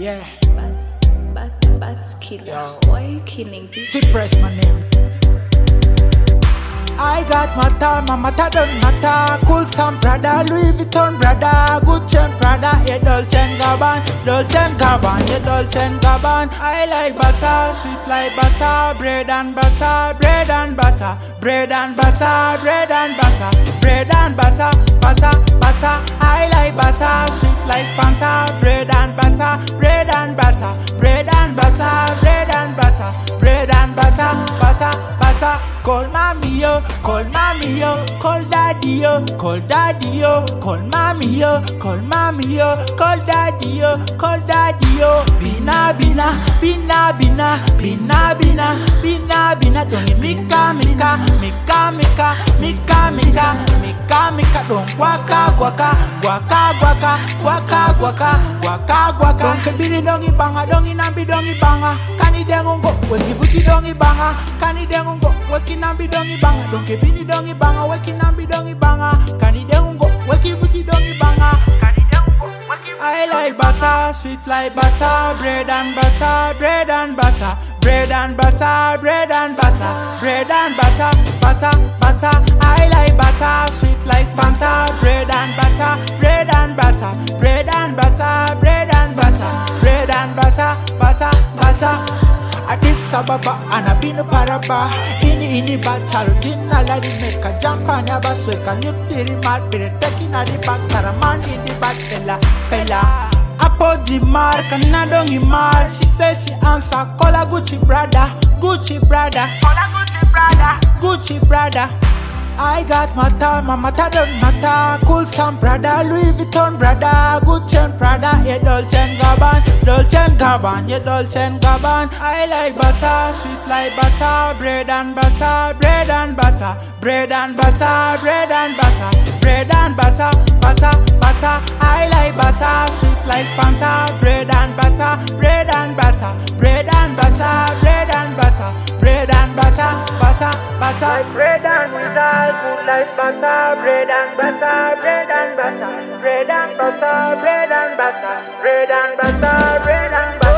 Yeah. Bats killer. Yo. Why are you killing people? Cypress my name. I got matter, my matter don't matter. Cool some brother, Louis Vuitton brother, Gucci and Prada, yeah Dolce and Gabbana, yeah Dolce and Gabbana. I like butter, sweet like butter, bread and butter, bread and butter, bread and butter, bread and butter, bread and butter, butter, butter. I like butter, sweet like Fanta, bread and butter, bread and butter, bread and butter, bread and butter, bread and butter, butter, butter. Call mommy yo, call mommy yo, call daddy yo, call daddy yo, call mommy yo, call mommy yo, call daddy yo, call daddy yo. Bina bina, bina bina, bina bina, bina bina. Don't mika mika, mika mika, mika mika, mika mika. Don't waka waka, waka waka, waka waka, waka waka. Don't kebiri dongi banga, dongi nambi dongi banga. Kani dengongo, weki futi dongi banga. Kani dengongo, weki nambi dongi banga. Don't kebiri dongi banga, weki nambi dongi banga. Kani dengongo, weki futi dongi banga. Kani dengongo, weki. I like butter, sweet like butter, bread and butter, bread and butter, bread and butter, bread and butter, bread and butter, butter, butter. I like butter, sweet like Fanta, bread and butter, bread and butter, bread and butter, bread and butter, bread and butter, butter, butter. Addis Ababa and I been a paraba. Ini bachalo dinna la di make a jump and a basweka nyuk diri mat bire taking a di back taraman in the back fella. Apo di mark and nadongi mar. She said she answer call a Gucci brother, Gucci brother, call a Gucci brother, Gucci brother. I got matter, my matter don't matter. Cool some brother, Louis Vuitton brother, Gucci and Prada, yeah Dolce and Gabbana, Dolce and Gabbana, yeah Dolce and Gabbana. I like butter, sweet like butter, bread and butter, bread and butter, bread and butter, bread and butter, bread and butter, butter, butter. I like butter, sweet like Fanta, bread and butter, bread and butter, bread and butter, bread and butter, bread and butter, butter, butter. Like bread and butter, good like butter, bread and butter, bread and butter, bread and butter, bread and butter, bread and butter, bread and butter.